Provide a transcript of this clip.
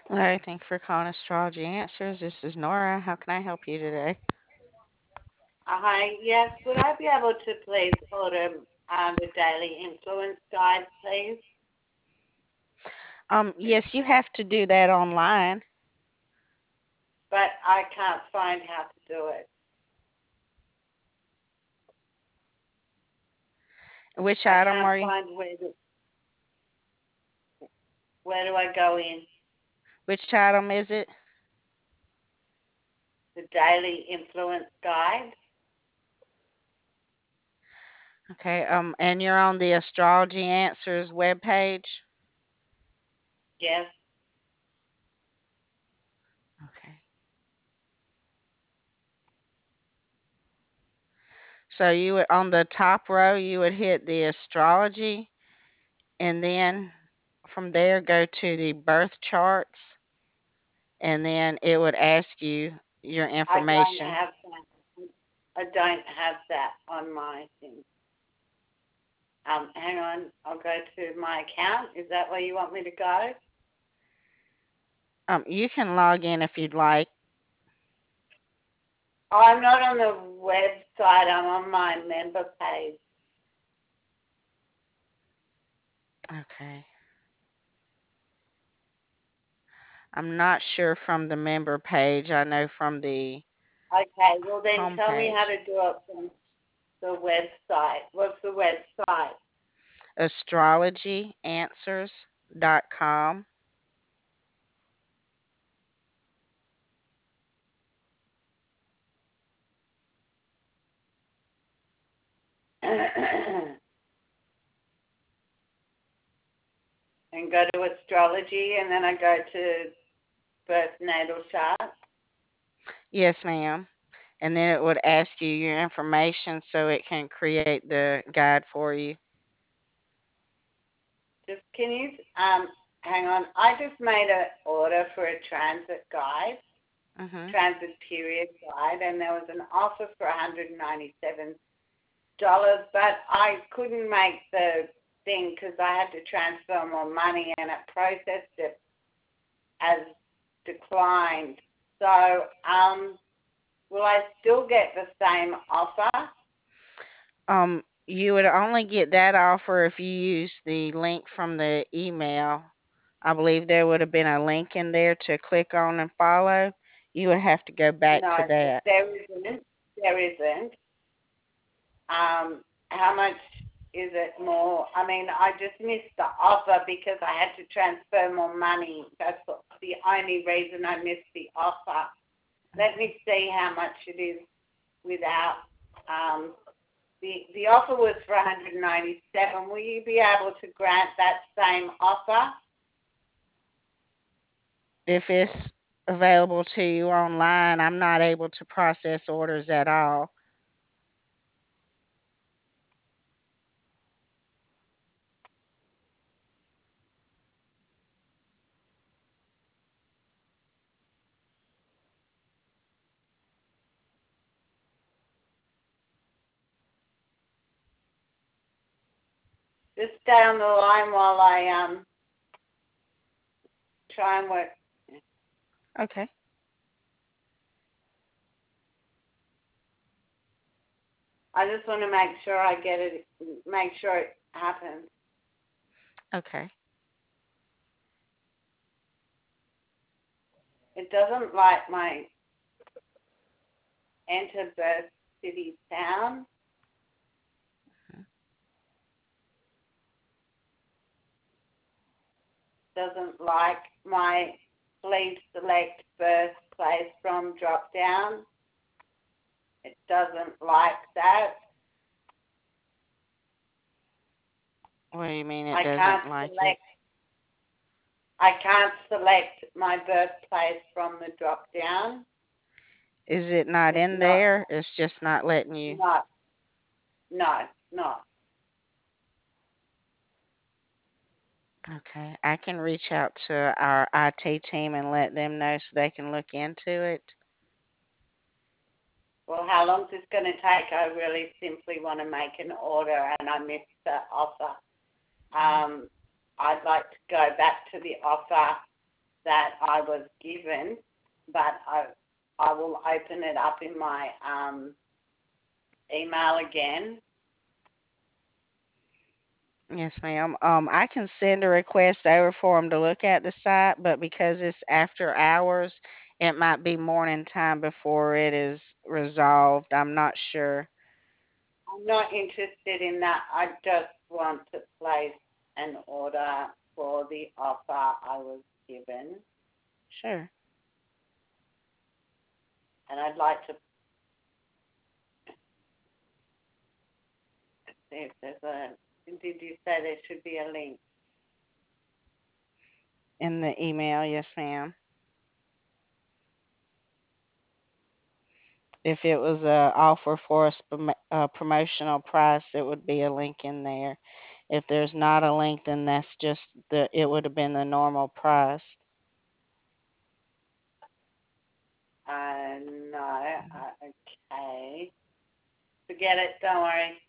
All right, thank you for calling Astrology Answers. This is Nora. How can I help you today? Hi, yes. Would I be able to please order the Daily Influence Guide, please? Yes, you have to do that online. But I can't find how to do it. Which I item can't are you? find where do I go in Which item is it? the Daily Influence Guide. Okay. And you're on the Astrology Answers webpage. Yes. Okay. So you would on the top row you would hit the astrology, and then from there go to the birth charts, and then it would ask you your I don't information. have that. I don't have that on my thing. Hang on. I'll go to my account. Is that where you want me to go? You can log in if you'd like. Oh, I'm not on the website. I'm on my member page. Okay. I'm not sure from the member page. I know from the Okay. Well, then tell me how homepage. to do it from the website. What's the website? Astrologyanswers.com. And go to astrology, and then I go to birth natal chart. Yes, ma'am. And then it would ask you your information so it can create the guide for you. Just can you hang on? I just made an order for a transit guide, Mhm. transit period guide, and there was an offer for $197, but I couldn't make the thing because I had to transfer more money, and it processed it as declined. So, will I still get the same offer? You would only get that offer if you use the link from the email. I believe there would have been a link in there to click on and follow. You would have to go back to No, that. there isn't. There isn't. How much is it more? I mean, I just missed the offer because I had to transfer more money. That's the only reason I missed the offer. Let me see how much it is without. Um, the offer was for 197. Will you be able to grant that same offer? If it's available to you online, I'm not able to process orders at all. Just stay on the line while I try and work. Okay. I just want to make sure I get it, make sure it happens. Okay. It doesn't like my enter birth city town. Doesn't like my please select birthplace from drop down. It doesn't like that. What do you mean it I can't doesn't like it? select. I can't select my birthplace from the drop down. Is it not It's in not. there? It's just not letting you. Not. No. Not. Okay. I can reach out to our IT team and let them know so they can look into it. Well, how long is this going to take? I really simply want to make an order, and I missed the offer. I'd like to go back to the offer that I was given, but I will open it up in my email again. Yes, ma'am. I can send a request over for them to look at the site, but because it's after hours, it might be morning time before it is resolved. I'm not sure. I'm not interested in that. I just want to place an order for the offer I was given, Sure. and I'd like to see if there's a. Did you say there should be a link? In the email, yes, ma'am. If it was a offer for a promotional price, it would be a link in there. If there's not a link, then that's just it would have been the normal price. No. Okay. Forget it. Don't worry.